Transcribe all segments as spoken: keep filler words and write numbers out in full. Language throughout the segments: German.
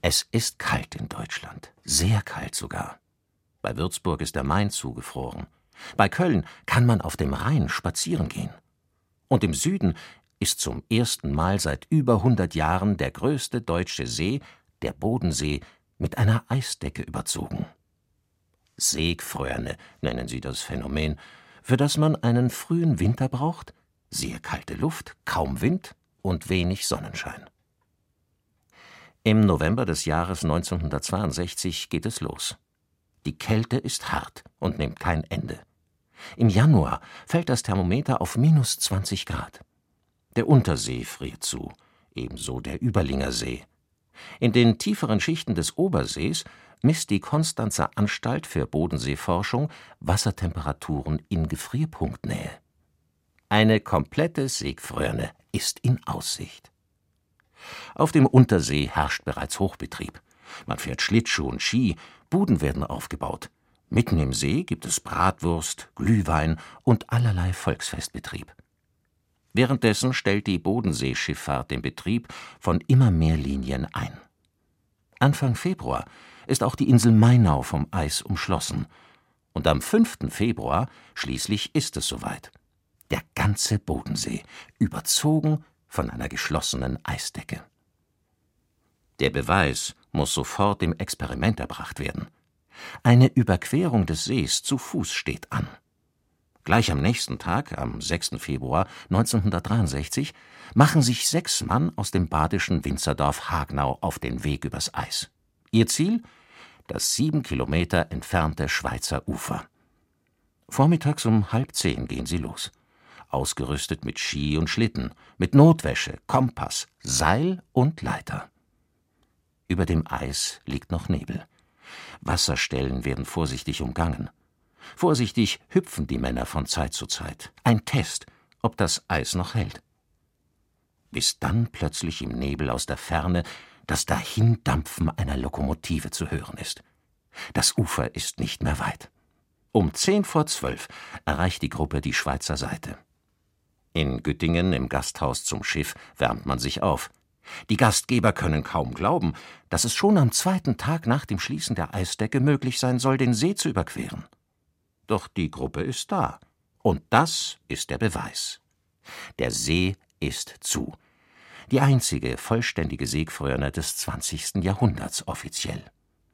Es ist kalt in Deutschland, sehr kalt sogar. Bei Würzburg ist der Main zugefroren. Bei Köln kann man auf dem Rhein spazieren gehen. Und im Süden ist zum ersten Mal seit über hundert Jahren der größte deutsche See, der Bodensee, mit einer Eisdecke überzogen. Seegfröerne nennen sie das Phänomen, für das man einen frühen Winter braucht, sehr kalte Luft, kaum Wind und wenig Sonnenschein. Im November des Jahres neunzehnhundertzweiundsechzig geht es los. Die Kälte ist hart und nimmt kein Ende. Im Januar fällt das Thermometer auf minus zwanzig Grad. Der Untersee friert zu, ebenso der Überlinger See. In den tieferen Schichten des Obersees misst die Konstanzer Anstalt für Bodenseeforschung Wassertemperaturen in Gefrierpunktnähe. Eine komplette Seegfröerne ist in Aussicht. Auf dem Untersee herrscht bereits Hochbetrieb. Man fährt Schlittschuh und Ski, Buden werden aufgebaut. Mitten im See gibt es Bratwurst, Glühwein und allerlei Volksfestbetrieb. Währenddessen stellt die Bodenseeschifffahrt den Betrieb von immer mehr Linien ein. Anfang Februar ist auch die Insel Mainau vom Eis umschlossen. Und am fünften Februar schließlich ist es soweit. Der ganze Bodensee, überzogen von einer geschlossenen Eisdecke. Der Beweis muss sofort im Experiment erbracht werden. Eine Überquerung des Sees zu Fuß steht an. Gleich am nächsten Tag, am sechsten Februar neunzehnhundertdreiundsechzig, machen sich sechs Mann aus dem badischen Winzerdorf Hagnau auf den Weg übers Eis. Ihr Ziel? Das sieben Kilometer entfernte Schweizer Ufer. Vormittags um halb zehn gehen sie los. Ausgerüstet mit Ski und Schlitten, mit Notwäsche, Kompass, Seil und Leiter. Über dem Eis liegt noch Nebel. Wasserstellen werden vorsichtig umgangen. Vorsichtig hüpfen die Männer von Zeit zu Zeit. Ein Test, ob das Eis noch hält. Bis dann plötzlich im Nebel aus der Ferne das Dahindampfen einer Lokomotive zu hören ist. Das Ufer ist nicht mehr weit. Um zehn vor zwölf erreicht die Gruppe die Schweizer Seite. In Güttingen im Gasthaus zum Schiff wärmt man sich auf. Die Gastgeber können kaum glauben, dass es schon am zweiten Tag nach dem Schließen der Eisdecke möglich sein soll, den See zu überqueren. Doch die Gruppe ist da. Und das ist der Beweis. Der See ist zu. Die einzige vollständige Seegfröerne des zwanzigsten Jahrhunderts offiziell.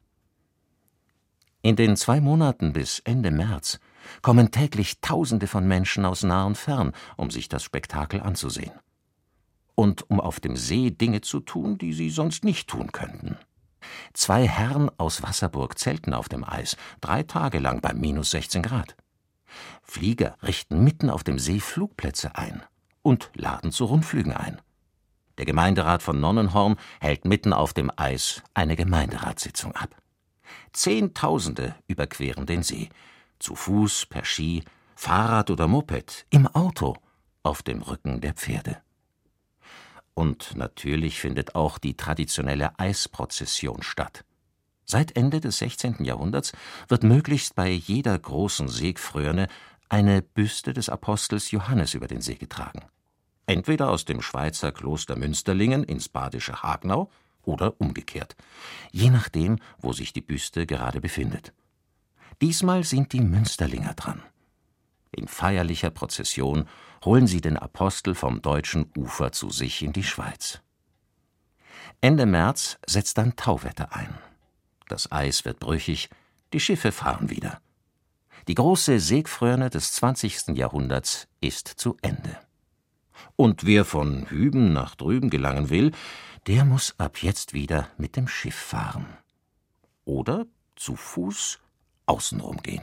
In den zwei Monaten bis Ende März kommen täglich Tausende von Menschen aus nah und fern, um sich das Spektakel anzusehen. Und um auf dem See Dinge zu tun, die sie sonst nicht tun könnten. Zwei Herren aus Wasserburg zelten auf dem Eis, drei Tage lang bei minus sechzehn Grad. Flieger richten mitten auf dem See Flugplätze ein und laden zu Rundflügen ein. Der Gemeinderat von Nonnenhorn hält mitten auf dem Eis eine Gemeinderatssitzung ab. Zehntausende überqueren den See, zu Fuß, per Ski, Fahrrad oder Moped, im Auto, auf dem Rücken der Pferde. Und natürlich findet auch die traditionelle Eisprozession statt. Seit Ende des sechzehnten Jahrhunderts wird möglichst bei jeder großen Seegfröerne eine Büste des Apostels Johannes über den See getragen. Entweder aus dem Schweizer Kloster Münsterlingen ins badische Hagnau oder umgekehrt, je nachdem, wo sich die Büste gerade befindet. Diesmal sind die Münsterlinger dran. In feierlicher Prozession holen sie den Apostel vom deutschen Ufer zu sich in die Schweiz. Ende März setzt dann Tauwetter ein. Das Eis wird brüchig, die Schiffe fahren wieder. Die große Seegfröerne des zwanzigsten Jahrhunderts ist zu Ende. Und wer von hüben nach drüben gelangen will, der muss ab jetzt wieder mit dem Schiff fahren. Oder zu Fuß außenrum gehen.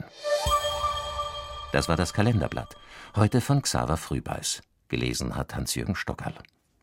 Das war das Kalenderblatt, heute von Xaver Frühbeiß. Gelesen hat Hans-Jürgen Stockerl.